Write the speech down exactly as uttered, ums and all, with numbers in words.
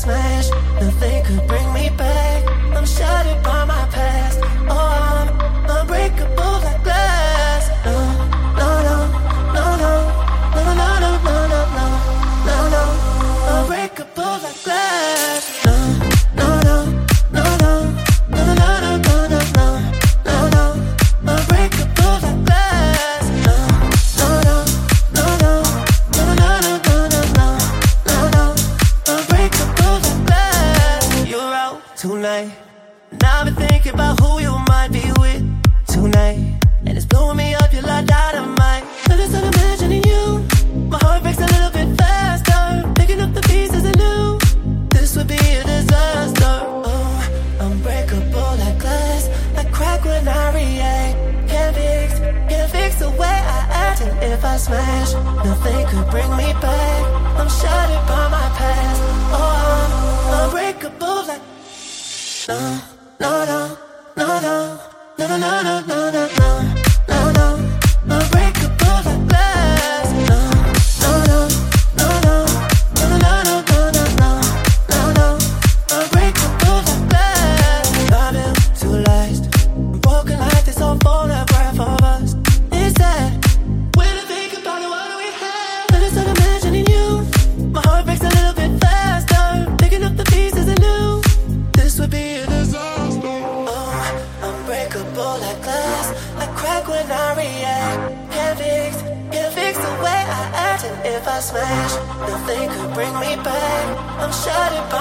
smash, nothing could bring me back. I'm shattered by my past. Oh, I'm unbreakable like glass. No, no, no, no, no, no, no, no, no, no, no, no, no, unbreakable like glass. No, no, no, no, no, no, no, no, no, no, no, no, no, unbreakable like glass. No, no, no, no, no, no, no, no, no, no, no, no, unbreakable like glass. You're out tonight. Now I've been thinking about who you might be with tonight, and it's blowing me up, you're like dynamite. I just start imagining you. My heart breaks a little bit faster, picking up the pieces anew. This would be a disaster. Oh, unbreakable like glass. I crack when I react. Can't fix, can't fix the way I act. And if I smash, nothing could bring me back. I'm shattered by my past. Oh, I'm unbreakable like no, no, no, no, no, no, no, no, no, no, no, no, no, unbreakable like glass. No, no, no, no, no, no, no, no, no, no, no, no, unbreakable like glass. I'm built to last. I'm broken like this whole photograph of us. It's sad when I think about it, what do we have? I just start imagining you. My heart breaks a little bit faster, picking up the pieces anew. This would be a disaster. Oh, unbreakable like glass. I crack when I react. Can't fix, can't fix the way I act. And if I smash, nothing could bring me back. I'm shattered by